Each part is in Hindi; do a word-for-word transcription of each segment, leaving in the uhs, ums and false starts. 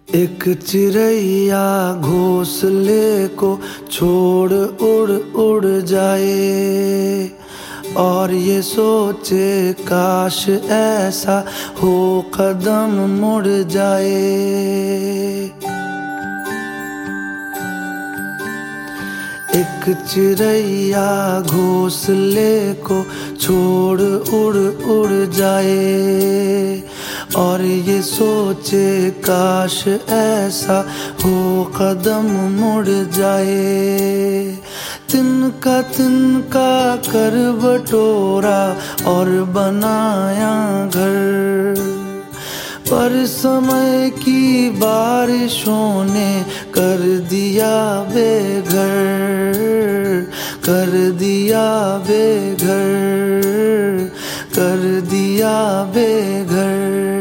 एक चिड़ैया घोंसले को छोड़ उड़ उड़ जाए और ये सोचे काश ऐसा हो कदम मुड़ जाए। एक चिड़ैया घोंसले को छोड़ उड़ उड़ जाए और ये सोचे काश ऐसा हो कदम मुड़ जाए। तिनका तिनका कर बटोरा और बनाया घर, पर समय की बारिशों ने कर दिया बेघर, कर दिया बेघर, कर दिया बेघर।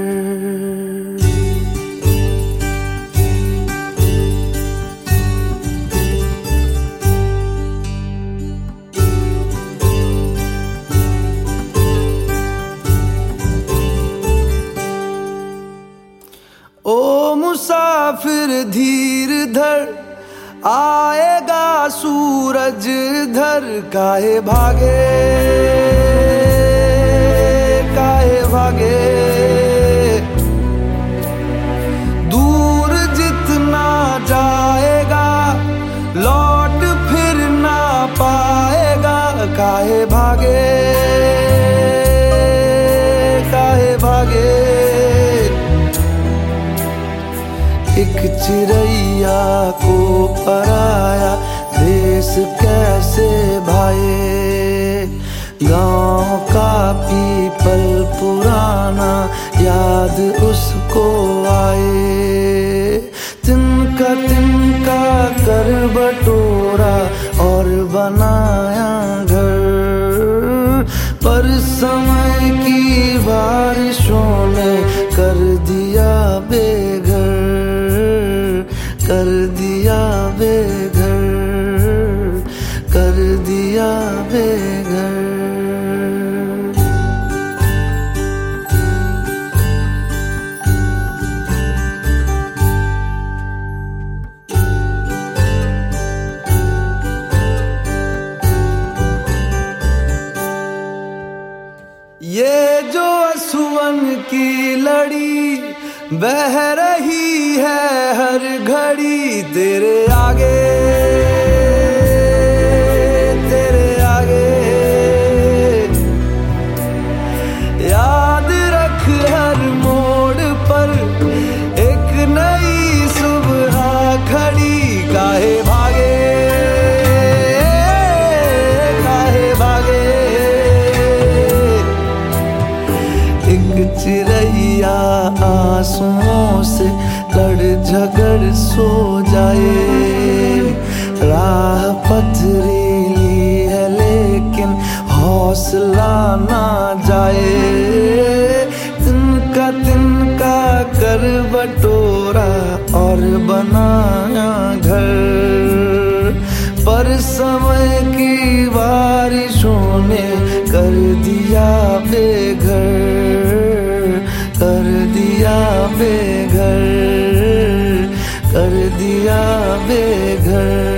ओ मुसाफिर धीर धर, आएगा सूरज धर। काहे भागे काहे भागे, दूर जितना जाएगा लौट फिर ना पाएगा। काहे भागे काहे भागे। एक चिड़ैया को पराया देश कैसे भाए, गाँव का पीपल पुराना याद उसको आए। तिनका तिनका कर बटोरा और बनाया घर, पर समय की बारिशों ने कर दिया बेघर, कर दिया बेघर, कर दिया बेघर। ये जो असुवन की लड़ी बह रही है हर घड़ी, तेरे आगे तेरे आगे। याद रख हर मोड़ पर एक नई सुबह खड़ी। काहे भागे काहे भागे। एक चिड़ैया आंसुओं से लड़ झगड़ सो जाए, राह पथरीली है लेकिन हौसला ना जाए। तिनका तिनका कर बटोरा और बनाया घर, पर समय की बारिशों ने कर दिया बेघर, कर दिया बेघर, कर दिया बेघर।